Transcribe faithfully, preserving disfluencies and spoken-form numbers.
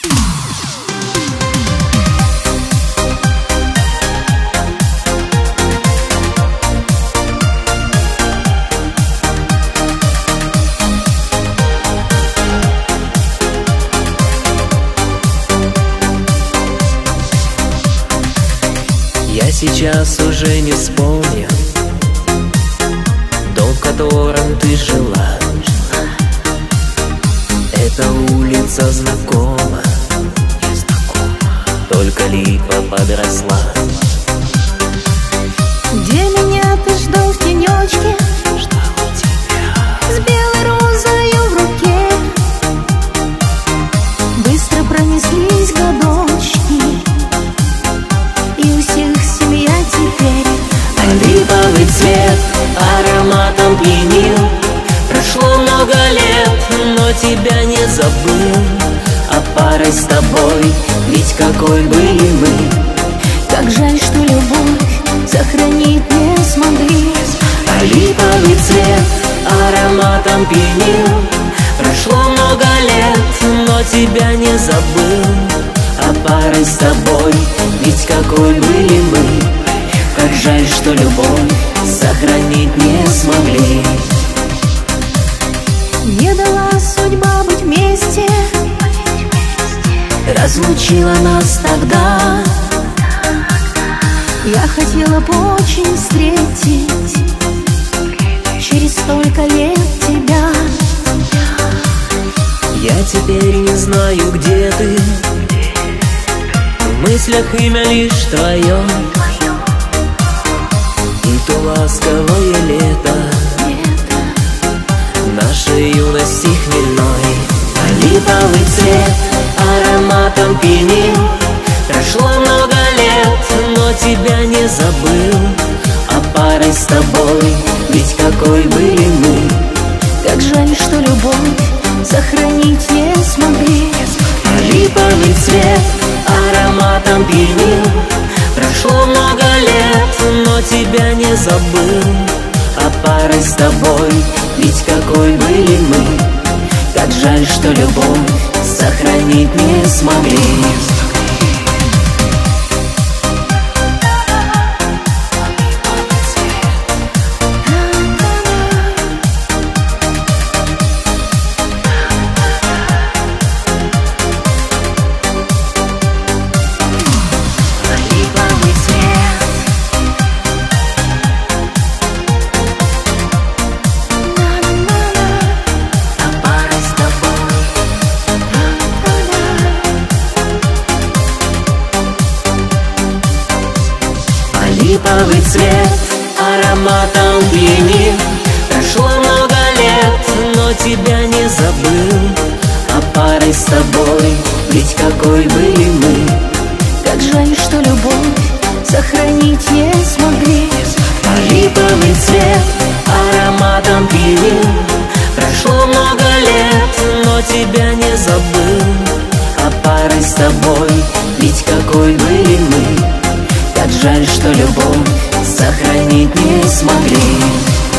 Я сейчас уже не вспомню дом, в котором ты жила. Эта улица знакома, только липа подросла. Где меня ты ждал в тенечке, с белой розою в руке? Быстро пронеслись годочки, и у всех семья теперь. А липовый цвет ароматом пьянил. Прошло много лет, но тебя не забыл. А парой с тобой, ведь какой были мы. Как жаль, что любовь сохранить не смогли. А липовый цвет ароматом пьянил. Прошло много лет, но тебя не забыл. А парой с тобой, ведь какой были мы. Как жаль, что любовь сохранить не смогли. Не дала судьба быть вместе, разлучила нас тогда. Я хотела бы очень встретить через столько лет тебя. Я теперь не знаю, где ты. В мыслях имя лишь твое, и то ласковое лето нашей юности хмельной. А липовый цвет ароматом пьянил. Прошло много лет, но тебя не забыл. А парой с тобой, ведь какой были мы. Как жаль, что любовь сохранить не смогли. А липовый цвет ароматом пьянил. Прошло много лет, но тебя не забыл. А парой с тобой, ведь какой были мы. Как жаль, что любовь сохранить не смогли. Липовый цвет ароматом пьянил. Прошло много лет, но тебя не забыл. А парой с тобой, ведь какой были мы. Как жаль, что любовь сохранить не смогли. А липовый цвет ароматом пьянил. Прошло много лет, но тебя не забыл. А парой с тобой, ведь какой были мы. Как жаль, что любовь сохранить не смогли.